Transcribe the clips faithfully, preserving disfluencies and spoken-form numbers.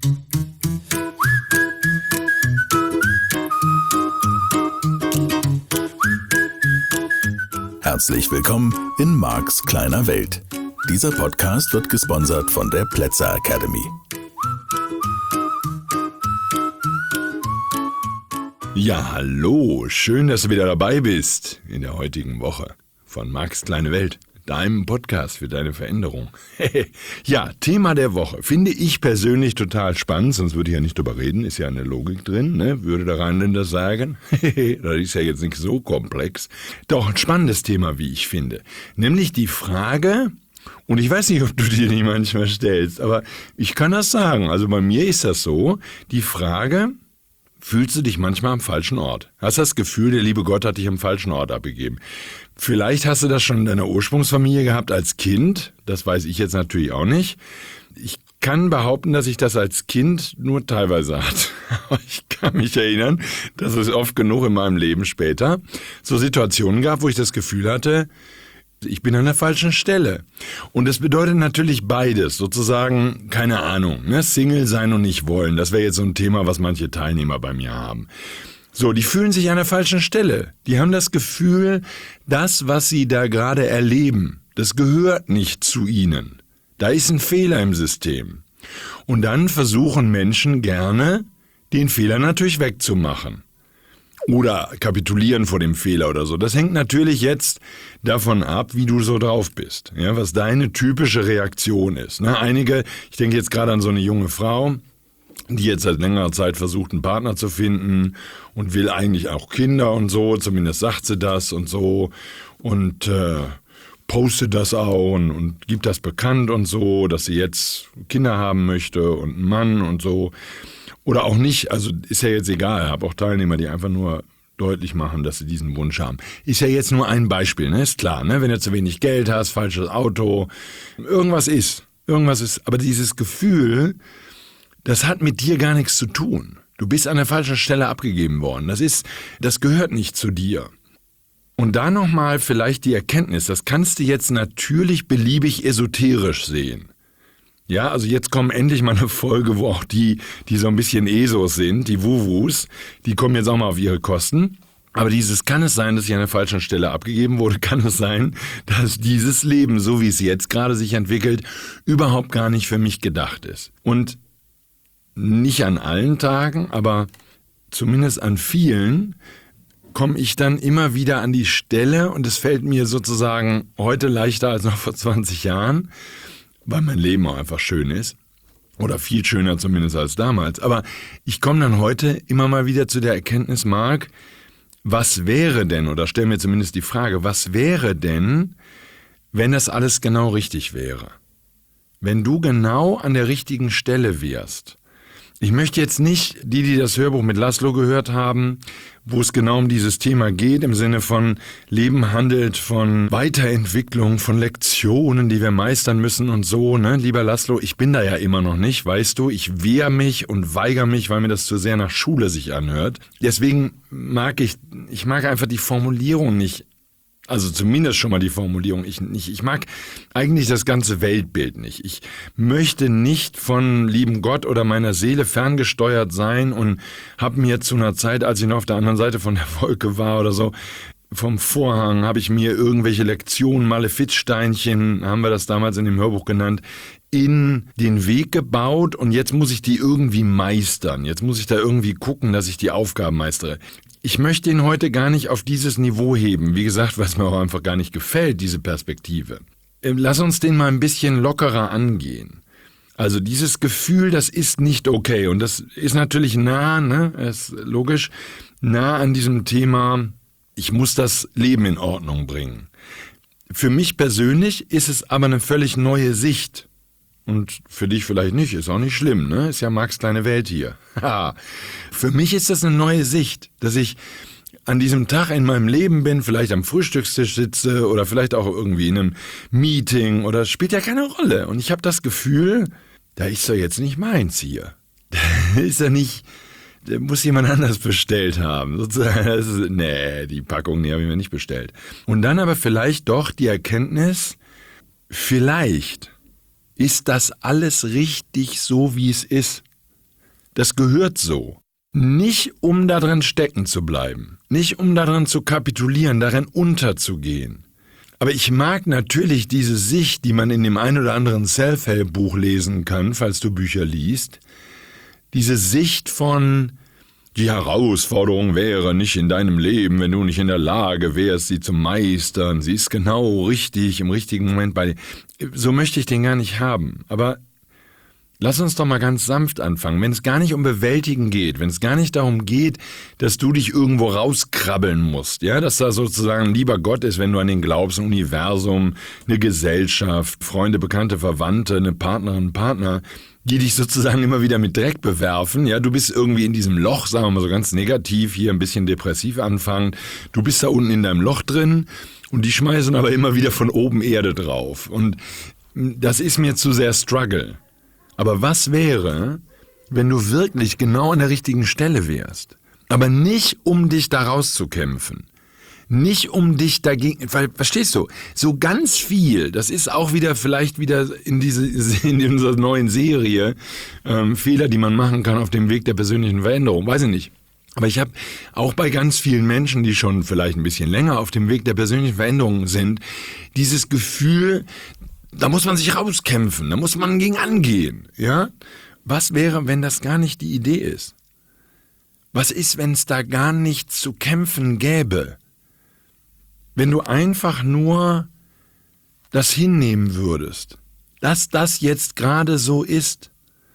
Herzlich willkommen in Marks kleiner Welt. Dieser Podcast wird gesponsert von der Plätzer Academy. Ja, hallo, schön, dass du wieder dabei bist in der heutigen Woche von Marks kleine Welt, deinem Podcast für deine Veränderung. Ja, Thema der Woche finde ich persönlich total spannend, sonst würde ich ja nicht drüber reden, ist ja eine Logik drin, ne? Würde der Rheinländer sagen. Das ist ja jetzt nicht so komplex. Doch ein spannendes Thema, wie ich finde, nämlich die Frage, und ich weiß nicht, ob du dir die manchmal stellst, aber ich kann das sagen, also bei mir ist das so, die Frage: Fühlst du dich manchmal am falschen Ort? Hast das Gefühl, der liebe Gott hat dich am falschen Ort abgegeben? Vielleicht hast du das schon in deiner Ursprungsfamilie gehabt als Kind. Das weiß ich jetzt natürlich auch nicht. Ich kann behaupten, dass ich das als Kind nur teilweise hatte. Aber ich kann mich erinnern, dass es oft genug in meinem Leben später so Situationen gab, wo ich das Gefühl hatte, ich bin an der falschen Stelle. Und das bedeutet natürlich beides, sozusagen, keine Ahnung, ne? Single sein und nicht wollen. Das wäre jetzt so ein Thema, was manche Teilnehmer bei mir haben. So, die fühlen sich an der falschen Stelle. Die haben das Gefühl, das, was sie da gerade erleben, das gehört nicht zu ihnen. Da ist ein Fehler im System. Und dann versuchen Menschen gerne, den Fehler natürlich wegzumachen. Oder kapitulieren vor dem Fehler oder so. Das hängt natürlich jetzt davon ab, wie du so drauf bist, ja, was deine typische Reaktion ist. Ne? Einige, ich denke jetzt gerade an so eine junge Frau, die jetzt seit längerer Zeit versucht, einen Partner zu finden und will eigentlich auch Kinder und so, zumindest sagt sie das und so und äh, postet das auch und, und gibt das bekannt und so, dass sie jetzt Kinder haben möchte und einen Mann und so. Oder auch nicht, also ist ja jetzt egal, ich habe auch Teilnehmer, die einfach nur deutlich machen, dass sie diesen Wunsch haben. Ist ja jetzt nur ein Beispiel, ne? Ist klar, ne? Wenn du zu wenig Geld hast, falsches Auto, irgendwas ist, irgendwas ist, aber dieses Gefühl, das hat mit dir gar nichts zu tun. Du bist an der falschen Stelle abgegeben worden. Das ist, das gehört nicht zu dir. Und da nochmal vielleicht die Erkenntnis, das kannst du jetzt natürlich beliebig esoterisch sehen. Ja, also jetzt kommen endlich mal eine Folge, wo auch die, die so ein bisschen Esos sind, die Wuwus, die kommen jetzt auch mal auf ihre Kosten. Aber dieses, kann es sein, dass ich an der falschen Stelle abgegeben wurde? Kann es sein, dass dieses Leben, so wie es jetzt gerade sich entwickelt, überhaupt gar nicht für mich gedacht ist? Und nicht an allen Tagen, aber zumindest an vielen komme ich dann immer wieder an die Stelle und es fällt mir sozusagen heute leichter als noch vor zwanzig Jahren, weil mein Leben auch einfach schön ist. Oder viel schöner zumindest als damals. Aber ich komme dann heute immer mal wieder zu der Erkenntnis, Mark, was wäre denn, oder stell mir zumindest die Frage, was wäre denn, wenn das alles genau richtig wäre? Wenn du genau an der richtigen Stelle wärst. Ich möchte jetzt nicht, die, die das Hörbuch mit Laszlo gehört haben, wo es genau um dieses Thema geht, im Sinne von Leben handelt von Weiterentwicklung, von Lektionen, die wir meistern müssen und so, ne? Lieber Laszlo, ich bin da ja immer noch nicht, weißt du, ich wehre mich und weigere mich, weil mir das zu sehr nach Schule sich anhört. Deswegen mag ich, ich mag einfach die Formulierung nicht. Also zumindest schon mal die Formulierung. Ich, ich, ich mag eigentlich das ganze Weltbild nicht. Ich möchte nicht von lieben Gott oder meiner Seele ferngesteuert sein und habe mir zu einer Zeit, als ich noch auf der anderen Seite von der Wolke war oder so, vom Vorhang, habe ich mir irgendwelche Lektionen, Malefizsteinchen, haben wir das damals in dem Hörbuch genannt, in den Weg gebaut und jetzt muss ich die irgendwie meistern. Jetzt muss ich da irgendwie gucken, dass ich die Aufgaben meistere. Ich möchte ihn heute gar nicht auf dieses Niveau heben. Wie gesagt, weil es mir auch einfach gar nicht gefällt, diese Perspektive. Lass uns den mal ein bisschen lockerer angehen. Also dieses Gefühl, das ist nicht okay. Und das ist natürlich nah, ne, ist logisch, nah an diesem Thema, ich muss das Leben in Ordnung bringen. Für mich persönlich ist es aber eine völlig neue Sicht. Und für dich vielleicht nicht, ist auch nicht schlimm, ne? Ist ja Marks kleine Welt hier. Für mich ist das eine neue Sicht, dass ich an diesem Tag in meinem Leben bin, vielleicht am Frühstückstisch sitze oder vielleicht auch irgendwie in einem Meeting oder spielt ja keine Rolle. Und ich habe das Gefühl, da ist doch jetzt nicht meins hier. Da ist ja nicht, da muss jemand anders bestellt haben. Sozusagen, das ist, nee, die Packung, die habe ich mir nicht bestellt. Und dann aber vielleicht doch die Erkenntnis, vielleicht ist das alles richtig so, wie es ist. Das gehört so. Nicht um darin stecken zu bleiben, nicht um darin zu kapitulieren, darin unterzugehen. Aber ich mag natürlich diese Sicht, die man in dem ein oder anderen Self-Help-Buch lesen kann, falls du Bücher liest, diese Sicht von, die Herausforderung wäre nicht in deinem Leben, wenn du nicht in der Lage wärst, sie zu meistern. Sie ist genau richtig, im richtigen Moment bei dir. So möchte ich den gar nicht haben. Aber lass uns doch mal ganz sanft anfangen. Wenn es gar nicht um Bewältigen geht, wenn es gar nicht darum geht, dass du dich irgendwo rauskrabbeln musst, ja, dass da sozusagen ein lieber Gott ist, wenn du an den glaubst, ein Universum, eine Gesellschaft, Freunde, Bekannte, Verwandte, eine Partnerin, Partner, die dich sozusagen immer wieder mit Dreck bewerfen. Ja, du bist irgendwie in diesem Loch, sagen wir mal so ganz negativ, hier ein bisschen depressiv anfangend. Du bist da unten in deinem Loch drin und die schmeißen aber immer wieder von oben Erde drauf. Und das ist mir zu sehr Struggle. Aber was wäre, wenn du wirklich genau an der richtigen Stelle wärst? Aber nicht, um dich da rauszukämpfen. Nicht um dich dagegen, weil, verstehst du, so ganz viel, das ist auch wieder vielleicht wieder in diese in unserer neuen Serie, ähm, Fehler, die man machen kann auf dem Weg der persönlichen Veränderung, weiß ich nicht. Aber ich habe auch bei ganz vielen Menschen, die schon vielleicht ein bisschen länger auf dem Weg der persönlichen Veränderung sind, dieses Gefühl, da muss man sich rauskämpfen, da muss man gegen angehen, ja? Was wäre, wenn das gar nicht die Idee ist? Was ist, wenn es da gar nichts zu kämpfen gäbe? Wenn du einfach nur das hinnehmen würdest, dass das jetzt gerade so ist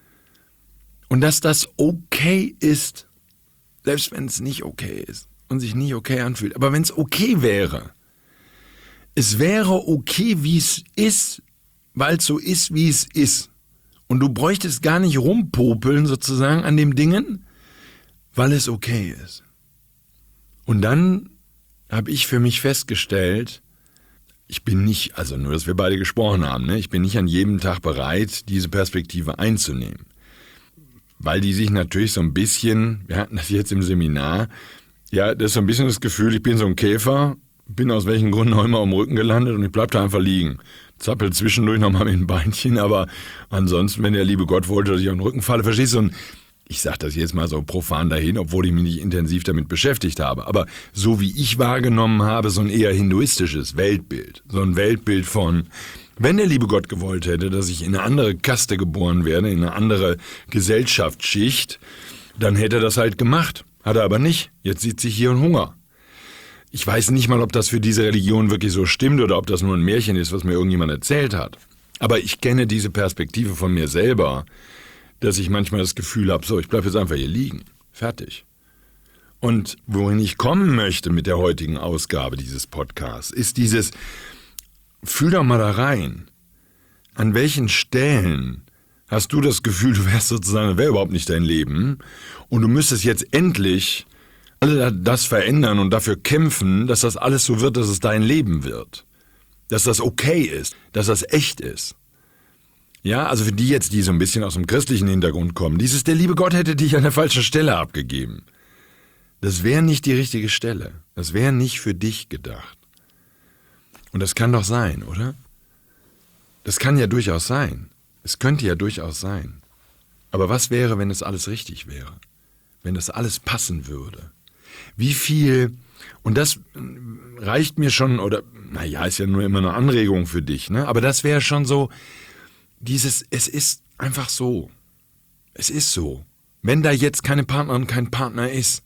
und dass das okay ist, selbst wenn es nicht okay ist und sich nicht okay anfühlt, aber wenn es okay wäre, es wäre okay, wie es ist, weil es so ist, wie es ist. Und du bräuchtest gar nicht rumpopeln sozusagen an dem Dingen, weil es okay ist. Und dann habe ich für mich festgestellt, ich bin nicht, also nur, dass wir beide gesprochen haben, ne? Ich bin nicht an jedem Tag bereit, diese Perspektive einzunehmen. Weil die sich natürlich so ein bisschen, wir hatten das jetzt im Seminar, ja, das ist so ein bisschen das Gefühl, ich bin so ein Käfer, bin aus welchen Gründen auch immer am Rücken gelandet und ich bleib da einfach liegen. Zappel zwischendurch nochmal mit dem Beinchen, aber ansonsten, wenn der liebe Gott wollte, dass ich auf den Rücken falle, verstehst du, und ich sage das jetzt mal so profan dahin, obwohl ich mich nicht intensiv damit beschäftigt habe. Aber so wie ich wahrgenommen habe, so ein eher hinduistisches Weltbild. So ein Weltbild von, wenn der liebe Gott gewollt hätte, dass ich in eine andere Kaste geboren werde, in eine andere Gesellschaftsschicht, dann hätte er das halt gemacht. Hat er aber nicht. Jetzt sitze ich hier und Hunger. Ich weiß nicht mal, ob das für diese Religion wirklich so stimmt oder ob das nur ein Märchen ist, was mir irgendjemand erzählt hat. Aber ich kenne diese Perspektive von mir selber, dass ich manchmal das Gefühl habe, so, ich bleibe jetzt einfach hier liegen. Fertig. Und wohin ich kommen möchte mit der heutigen Ausgabe dieses Podcasts, ist dieses, fühl doch mal da rein. An welchen Stellen hast du das Gefühl, du wärst sozusagen, wäre überhaupt nicht dein Leben und du müsstest jetzt endlich alle das verändern und dafür kämpfen, dass das alles so wird, dass es dein Leben wird. Dass das okay ist, dass das echt ist. Ja, also für die jetzt, die so ein bisschen aus dem christlichen Hintergrund kommen, dieses, der liebe Gott hätte dich an der falschen Stelle abgegeben. Das wäre nicht die richtige Stelle. Das wäre nicht für dich gedacht. Und das kann doch sein, oder? Das kann ja durchaus sein. Es könnte ja durchaus sein. Aber was wäre, wenn es alles richtig wäre? Wenn das alles passen würde? Wie viel, und das reicht mir schon, oder, naja, ist ja nur immer eine Anregung für dich, ne? Aber das wäre schon so, dieses, es ist einfach so. Es ist so. Wenn da jetzt keine Partnerin, kein Partner ist,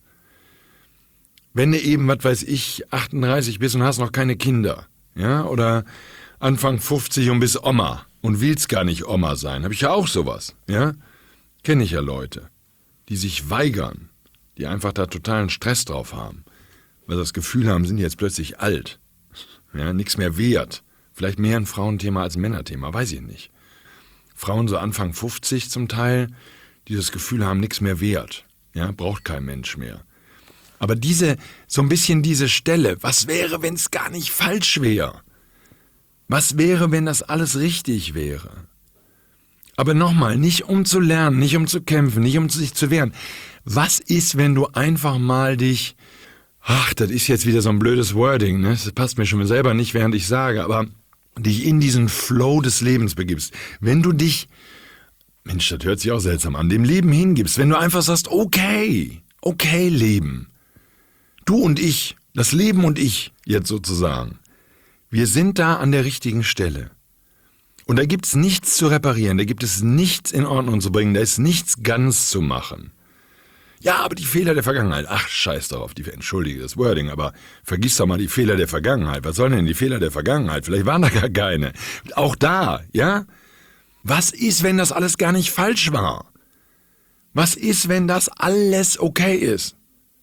wenn du eben, was weiß ich, achtunddreißig bist und hast noch keine Kinder, ja, oder Anfang fünfzig und bist Oma und willst gar nicht Oma sein, habe ich ja auch sowas, ja, kenne ich ja Leute, die sich weigern, die einfach da totalen Stress drauf haben, weil sie das Gefühl haben, sind jetzt plötzlich alt, ja, nichts mehr wert, vielleicht mehr ein Frauenthema als ein Männerthema, weiß ich nicht. Frauen so Anfang fünfzig zum Teil, die das Gefühl haben, nichts mehr wert, ja, braucht kein Mensch mehr. Aber diese, so ein bisschen diese Stelle, was wäre, wenn es gar nicht falsch wäre? Was wäre, wenn das alles richtig wäre? Aber nochmal, nicht um zu lernen, nicht um zu kämpfen, nicht um sich zu wehren. Was ist, wenn du einfach mal dich, ach, das ist jetzt wieder so ein blödes Wording, ne? Das passt mir schon selber nicht, während ich sage, aber dich in diesen Flow des Lebens begibst. Wenn du dich Mensch, das hört sich auch seltsam an, dem Leben hingibst, wenn du einfach sagst, okay, okay Leben, du und ich, das Leben und ich jetzt sozusagen, wir sind da an der richtigen Stelle. Und da gibt es nichts zu reparieren, da gibt es nichts in Ordnung zu bringen, da ist nichts ganz zu machen. Ja, aber die Fehler der Vergangenheit, ach, scheiß darauf, die, entschuldige das Wording, aber vergiss doch mal die Fehler der Vergangenheit. Was sollen denn die Fehler der Vergangenheit? Vielleicht waren da gar keine. Auch da, ja? Was ist, wenn das alles gar nicht falsch war? Was ist, wenn das alles okay ist?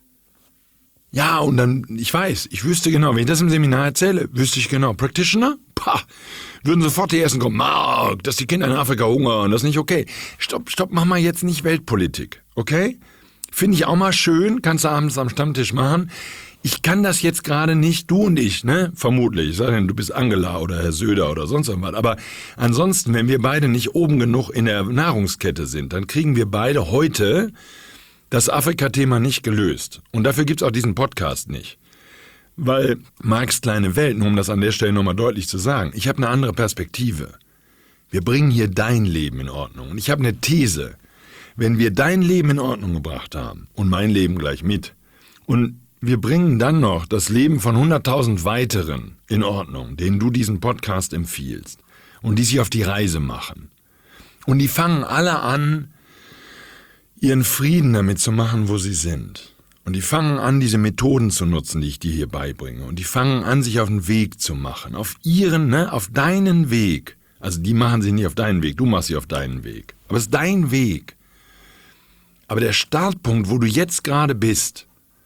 Ja, und dann, ich weiß, ich wüsste genau, wenn ich das im Seminar erzähle, wüsste ich genau, Practitioner? Pah, würden sofort die Ersten kommen, Mark, dass die Kinder in Afrika hungern, das ist nicht okay. Stopp, stopp, mach mal jetzt nicht Weltpolitik, okay? Finde ich auch mal schön, kannst du abends am Stammtisch machen. Ich kann das jetzt gerade nicht, du und ich, ne? Vermutlich, sei denn, du bist Angela oder Herr Söder oder sonst irgendwas. Aber ansonsten, wenn wir beide nicht oben genug in der Nahrungskette sind, dann kriegen wir beide heute das Afrika-Thema nicht gelöst. Und dafür gibt's auch diesen Podcast nicht. Weil Marks kleine Welt, nur um das an der Stelle nochmal deutlich zu sagen, ich habe eine andere Perspektive. Wir bringen hier dein Leben in Ordnung. Und ich habe eine These. Wenn wir dein Leben in Ordnung gebracht haben und mein Leben gleich mit und wir bringen dann noch das Leben von hunderttausend weiteren in Ordnung, denen du diesen Podcast empfiehlst und die sich auf die Reise machen und die fangen alle an, ihren Frieden damit zu machen, wo sie sind. Und die fangen an, diese Methoden zu nutzen, die ich dir hier beibringe. Und die fangen an, sich auf den Weg zu machen, auf ihren, ne, auf deinen Weg. Also die machen sie nicht auf deinen Weg, du machst sie auf deinen Weg. Aber es ist dein Weg. Aber der Startpunkt, wo du jetzt gerade bist,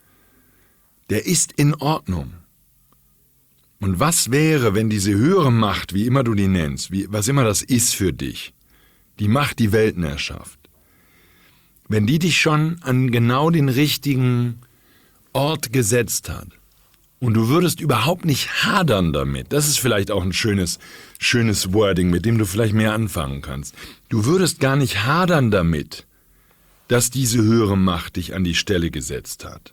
der ist in Ordnung. Und was wäre, wenn diese höhere Macht, wie immer du die nennst, wie, was immer das ist für dich, die Macht, die Welten erschafft, wenn die dich schon an genau den richtigen Ort gesetzt hat und du würdest überhaupt nicht hadern damit, das ist vielleicht auch ein schönes, schönes Wording, mit dem du vielleicht mehr anfangen kannst, du würdest gar nicht hadern damit, dass diese höhere Macht dich an die Stelle gesetzt hat.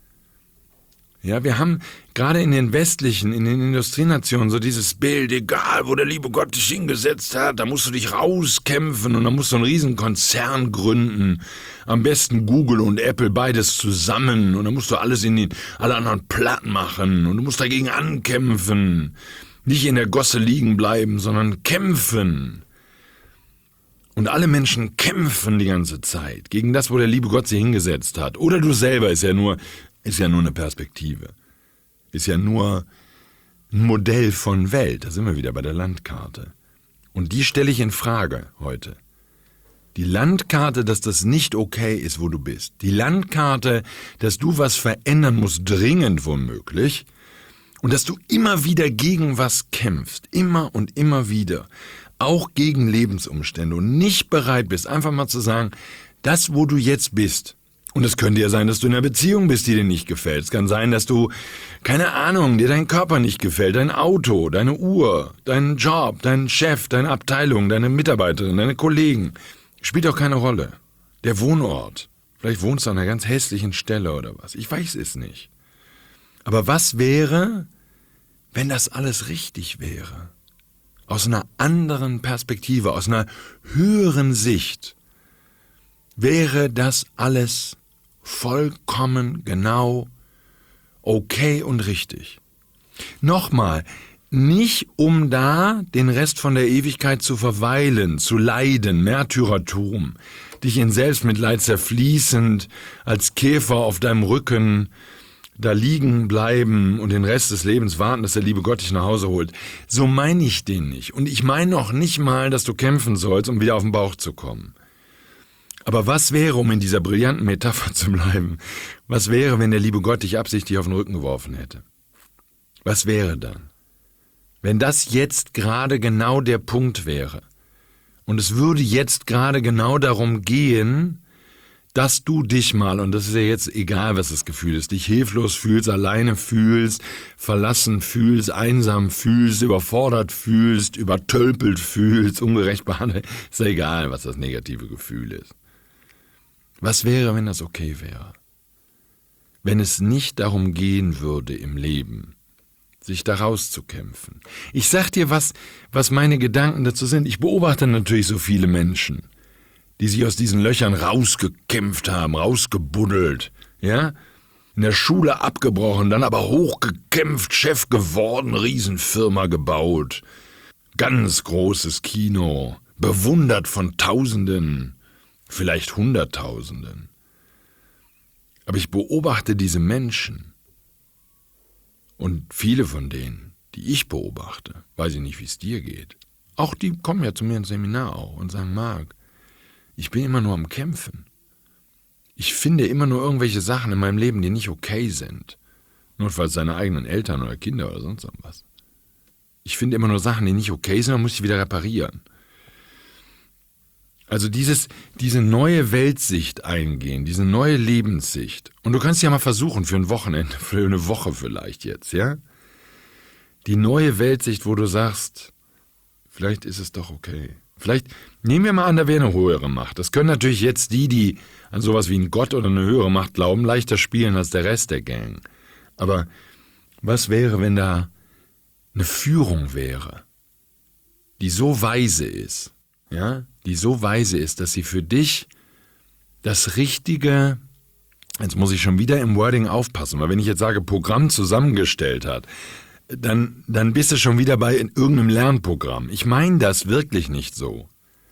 Ja, wir haben gerade in den westlichen, in den Industrienationen so dieses Bild, egal wo der liebe Gott dich hingesetzt hat, da musst du dich rauskämpfen und da musst du einen riesen Konzern gründen. Am besten Google und Apple beides zusammen und dann musst du alles in den, alle anderen platt machen und du musst dagegen ankämpfen. Nicht in der Gosse liegen bleiben, sondern kämpfen. Und alle Menschen kämpfen die ganze Zeit gegen das, wo der liebe Gott sie hingesetzt hat. Oder du selber, ist ja nur, ist ja nur eine Perspektive. Ist ja nur ein Modell von Welt. Da sind wir wieder bei der Landkarte. Und die stelle ich in Frage heute. Die Landkarte, dass das nicht okay ist, wo du bist. Die Landkarte, dass du was verändern musst, dringend womöglich. Und dass du immer wieder gegen was kämpfst. Immer und immer wieder. Auch gegen Lebensumstände und nicht bereit bist, einfach mal zu sagen, das, wo du jetzt bist, und es könnte ja sein, dass du in einer Beziehung bist, die dir nicht gefällt. Es kann sein, dass du, keine Ahnung, dir dein Körper nicht gefällt, dein Auto, deine Uhr, dein Job, dein Chef, deine Abteilung, deine Mitarbeiterin, deine Kollegen. Spielt auch keine Rolle. Der Wohnort. Vielleicht wohnst du an einer ganz hässlichen Stelle oder was. Ich weiß es nicht. Aber was wäre, wenn das alles richtig wäre? Aus einer anderen Perspektive, aus einer höheren Sicht, wäre das alles vollkommen genau okay und richtig. Nochmal, nicht um da den Rest von der Ewigkeit zu verweilen, zu leiden, Märtyrertum, dich in Selbstmitleid zerfließend, als Käfer auf deinem Rücken da liegen bleiben und den Rest des Lebens warten, dass der liebe Gott dich nach Hause holt. So meine ich den nicht. Und ich meine noch nicht mal, dass du kämpfen sollst, um wieder auf den Bauch zu kommen. Aber was wäre, um in dieser brillanten Metapher zu bleiben, was wäre, wenn der liebe Gott dich absichtlich auf den Rücken geworfen hätte? Was wäre dann? Wenn das jetzt gerade genau der Punkt wäre und es würde jetzt gerade genau darum gehen, dass du dich mal, und das ist ja jetzt egal, was das Gefühl ist, dich hilflos fühlst, alleine fühlst, verlassen fühlst, einsam fühlst, überfordert fühlst, übertölpelt fühlst, ungerecht behandelt, ist ja egal, was das negative Gefühl ist. Was wäre, wenn das okay wäre? Wenn es nicht darum gehen würde im Leben, sich da rauszukämpfen. Ich sag dir, was, was meine Gedanken dazu sind. Ich beobachte natürlich so viele Menschen, die sich aus diesen Löchern rausgekämpft haben, rausgebuddelt, ja? In der Schule abgebrochen, dann aber hochgekämpft, Chef geworden, Riesenfirma gebaut, ganz großes Kino, bewundert von Tausenden, vielleicht Hunderttausenden. Aber ich beobachte diese Menschen und viele von denen, die ich beobachte, weiß ich nicht, wie es dir geht. Auch die kommen ja zu mir ins Seminar auch und sagen, Marc, ich bin immer nur am Kämpfen. Ich finde immer nur irgendwelche Sachen in meinem Leben, die nicht okay sind. Notfalls seine eigenen Eltern oder Kinder oder sonst irgendwas. Ich finde immer nur Sachen, die nicht okay sind, dann muss ich wieder reparieren. Also dieses, diese neue Weltsicht eingehen, diese neue Lebenssicht. Und du kannst ja mal versuchen für ein Wochenende, für eine Woche vielleicht jetzt, ja? Die neue Weltsicht, wo du sagst, vielleicht ist es doch okay. Vielleicht, nehmen wir mal an, da wäre eine höhere Macht. Das können natürlich jetzt die, die an sowas wie einen Gott oder eine höhere Macht glauben, leichter spielen als der Rest der Gang. Aber was wäre, wenn da eine Führung wäre, die so weise ist, ja, die so weise ist, dass sie für dich das richtige, jetzt muss ich schon wieder im Wording aufpassen, weil wenn ich jetzt sage, Programm zusammengestellt hat, dann, dann bist du schon wieder bei irgendeinem Lernprogramm. Ich meine das wirklich nicht so.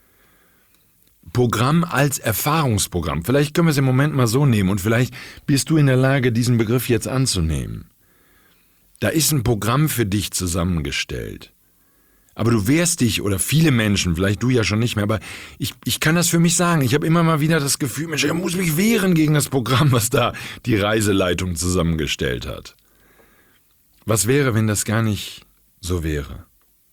Programm als Erfahrungsprogramm. Vielleicht können wir es im Moment mal so nehmen und vielleicht bist du in der Lage, diesen Begriff jetzt anzunehmen. Da ist ein Programm für dich zusammengestellt. Aber du wehrst dich, oder viele Menschen, vielleicht du ja schon nicht mehr, aber ich, ich kann das für mich sagen. Ich habe immer mal wieder das Gefühl, Mensch, ich muss mich wehren gegen das Programm, was da die Reiseleitung zusammengestellt hat. Was wäre, wenn das gar nicht so wäre?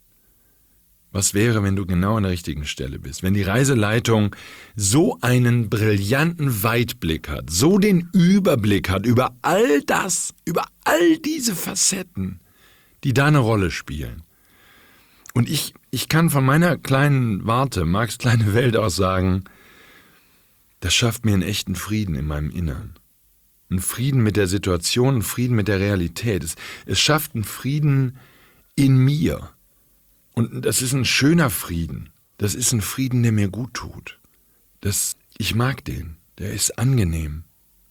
Was wäre, wenn du genau an der richtigen Stelle bist? Wenn die Reiseleitung so einen brillanten Weitblick hat, so den Überblick hat über all das, über all diese Facetten, die da eine Rolle spielen. Und ich, ich kann von meiner kleinen Warte, Marcs kleine Welt aus sagen, das schafft mir einen echten Frieden in meinem Innern. Einen Frieden mit der Situation, einen Frieden mit der Realität. Es, es schafft einen Frieden in mir. Und das ist ein schöner Frieden. Das ist ein Frieden, der mir gut tut. Das, ich mag den. Der ist angenehm.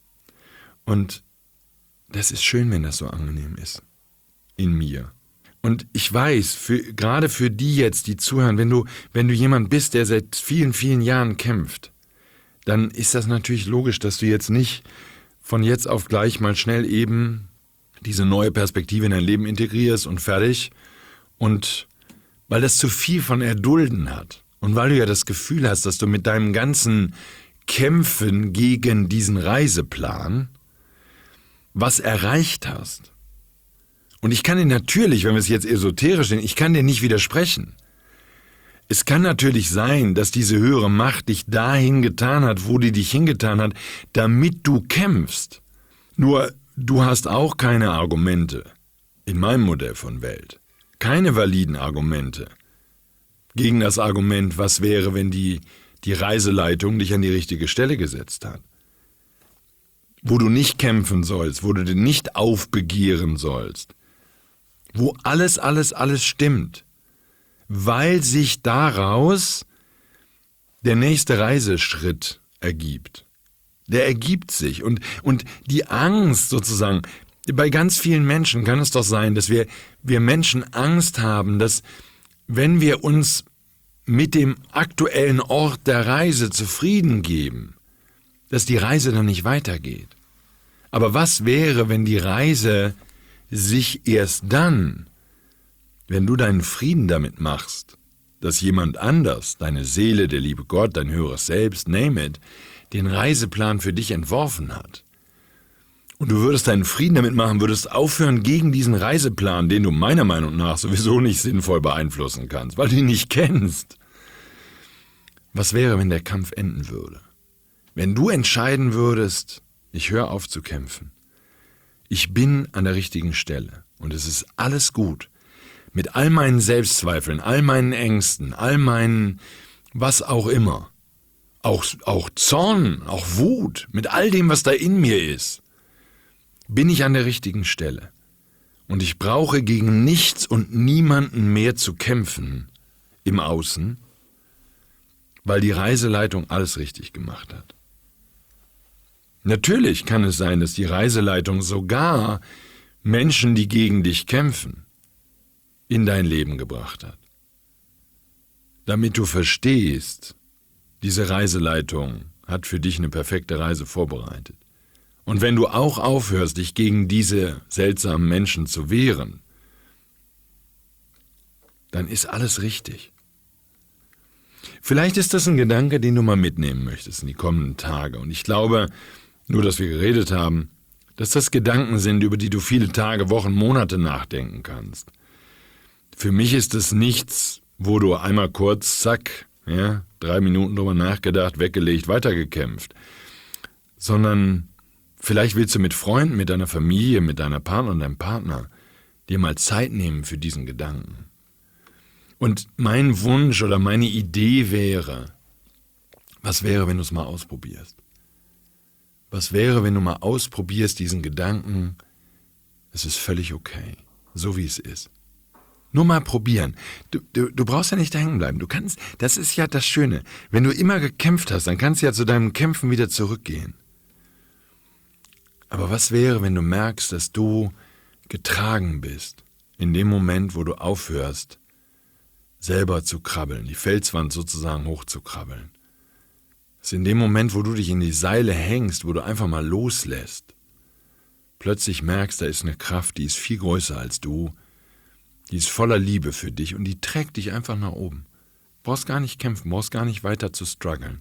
Und das ist schön, wenn das so angenehm ist. In mir. Und ich weiß, für, gerade für die jetzt, die zuhören, wenn du, wenn du jemand bist, der seit vielen, vielen Jahren kämpft, dann ist das natürlich logisch, dass du jetzt nicht von jetzt auf gleich mal schnell eben diese neue Perspektive in dein Leben integrierst und fertig. Und weil das zu viel von Erdulden hat und weil du ja das Gefühl hast, dass du mit deinem ganzen Kämpfen gegen diesen Reiseplan was erreicht hast. Und ich kann dir natürlich, wenn wir es jetzt esoterisch sehen, ich kann dir nicht widersprechen. Es kann natürlich sein, dass diese höhere Macht dich dahin getan hat, wo die dich hingetan hat, damit du kämpfst. Nur, du hast auch keine Argumente in meinem Modell von Welt. Keine validen Argumente gegen das Argument, was wäre, wenn die, die Reiseleitung dich an die richtige Stelle gesetzt hat. Wo du nicht kämpfen sollst, wo du dich nicht aufbegehren sollst. Wo alles, alles, alles stimmt. Weil sich daraus der nächste Reiseschritt ergibt. Der ergibt sich. Und, und die Angst sozusagen, bei ganz vielen Menschen kann es doch sein, dass wir, wir Menschen Angst haben, dass wenn wir uns mit dem aktuellen Ort der Reise zufrieden geben, dass die Reise dann nicht weitergeht. Aber was wäre, wenn die Reise sich erst dann, wenn du deinen Frieden damit machst, dass jemand anders, deine Seele, der liebe Gott, dein höheres Selbst, name it, den Reiseplan für dich entworfen hat. Und du würdest deinen Frieden damit machen, würdest aufhören gegen diesen Reiseplan, den du meiner Meinung nach sowieso nicht sinnvoll beeinflussen kannst, weil du ihn nicht kennst. Was wäre, wenn der Kampf enden würde? Wenn du entscheiden würdest, ich höre auf zu kämpfen. Ich bin an der richtigen Stelle und es ist alles gut. Mit all meinen Selbstzweifeln, all meinen Ängsten, all meinen was auch immer. Auch, auch Zorn, auch Wut, mit all dem, was da in mir ist, bin ich an der richtigen Stelle. Und ich brauche gegen nichts und niemanden mehr zu kämpfen im Außen, weil die Reiseleitung alles richtig gemacht hat. Natürlich kann es sein, dass die Reiseleitung sogar Menschen, die gegen dich kämpfen, in dein Leben gebracht hat. Damit du verstehst, diese Reiseleitung hat für dich eine perfekte Reise vorbereitet. Und wenn du auch aufhörst, dich gegen diese seltsamen Menschen zu wehren, dann ist alles richtig. Vielleicht ist das ein Gedanke, den du mal mitnehmen möchtest in die kommenden Tage. Und ich glaube, nur dass wir geredet haben, dass das Gedanken sind, über die du viele Tage, Wochen, Monate nachdenken kannst. Für mich ist es nichts, wo du einmal kurz, zack, ja, drei Minuten drüber nachgedacht, weggelegt, weitergekämpft. Sondern vielleicht willst du mit Freunden, mit deiner Familie, mit deiner Partnerin und deinem Partner dir mal Zeit nehmen für diesen Gedanken. Und mein Wunsch oder meine Idee wäre, was wäre, wenn du es mal ausprobierst? Was wäre, wenn du mal ausprobierst, diesen Gedanken, es ist völlig okay, so wie es ist. Nur mal probieren. Du, du, du brauchst ja nicht da hängen bleiben. Du kannst, das ist ja das Schöne. Wenn du immer gekämpft hast, dann kannst du ja zu deinem Kämpfen wieder zurückgehen. Aber was wäre, wenn du merkst, dass du getragen bist, in dem Moment, wo du aufhörst, selber zu krabbeln, die Felswand sozusagen hochzukrabbeln. Das ist in dem Moment, wo du dich in die Seile hängst, wo du einfach mal loslässt, plötzlich merkst, da ist eine Kraft, die ist viel größer als du, die ist voller Liebe für dich und die trägt dich einfach nach oben. Du brauchst gar nicht kämpfen, brauchst gar nicht weiter zu strugglen.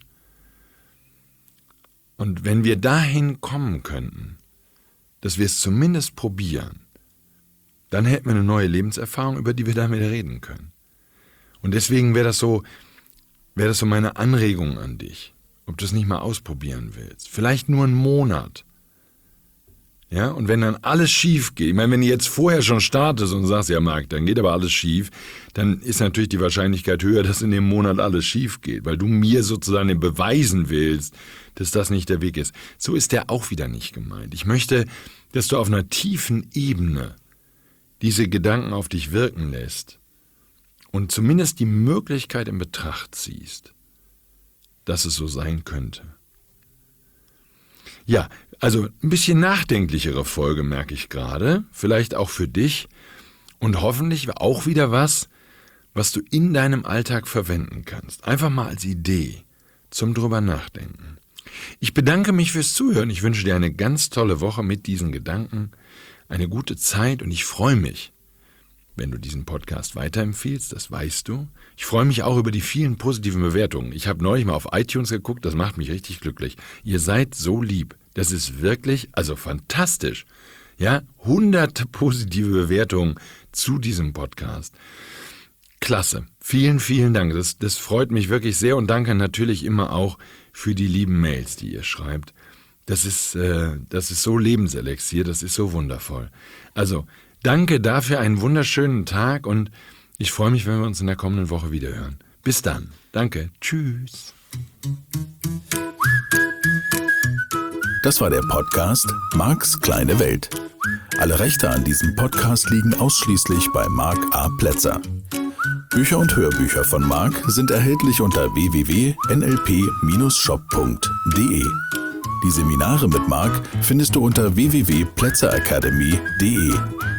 Und wenn wir dahin kommen könnten, dass wir es zumindest probieren, dann hätten wir eine neue Lebenserfahrung, über die wir damit reden können. Und deswegen wäre das so, wäre das so meine Anregung an dich, ob du es nicht mal ausprobieren willst. Vielleicht nur einen Monat. Ja, und wenn dann alles schief geht, ich meine, wenn du jetzt vorher schon startest und sagst, ja Marc, dann geht aber alles schief, dann ist natürlich die Wahrscheinlichkeit höher, dass in dem Monat alles schief geht, weil du mir sozusagen beweisen willst, dass das nicht der Weg ist. So ist der auch wieder nicht gemeint. Ich möchte, dass du auf einer tiefen Ebene diese Gedanken auf dich wirken lässt und zumindest die Möglichkeit in Betracht ziehst, dass es so sein könnte. Ja, also ein bisschen nachdenklichere Folge merke ich gerade, vielleicht auch für dich und hoffentlich auch wieder was, was du in deinem Alltag verwenden kannst. Einfach mal als Idee zum drüber nachdenken. Ich bedanke mich fürs Zuhören. Ich wünsche dir eine ganz tolle Woche mit diesen Gedanken, eine gute Zeit und ich freue mich, wenn du diesen Podcast weiterempfiehlst, das weißt du. Ich freue mich auch über die vielen positiven Bewertungen. Ich habe neulich mal auf iTunes geguckt, das macht mich richtig glücklich. Ihr seid so lieb. Das ist wirklich, also fantastisch. Ja, hunderte positive Bewertungen zu diesem Podcast. Klasse. Vielen, vielen Dank. Das, das freut mich wirklich sehr und danke natürlich immer auch für die lieben Mails, die ihr schreibt. Das ist, äh, das ist so Lebenselixier, das ist so wundervoll. Also, danke dafür, einen wunderschönen Tag und ich freue mich, wenn wir uns in der kommenden Woche wiederhören. Bis dann. Danke. Tschüss. Das war der Podcast Marcs kleine Welt. Alle Rechte an diesem Podcast liegen ausschließlich bei Marc A. Plätzer. Bücher und Hörbücher von Marc sind erhältlich unter w w w punkt n l p Bindestrich shop punkt d e. Die Seminare mit Marc findest du unter w w w punkt plätzer academy punkt d e.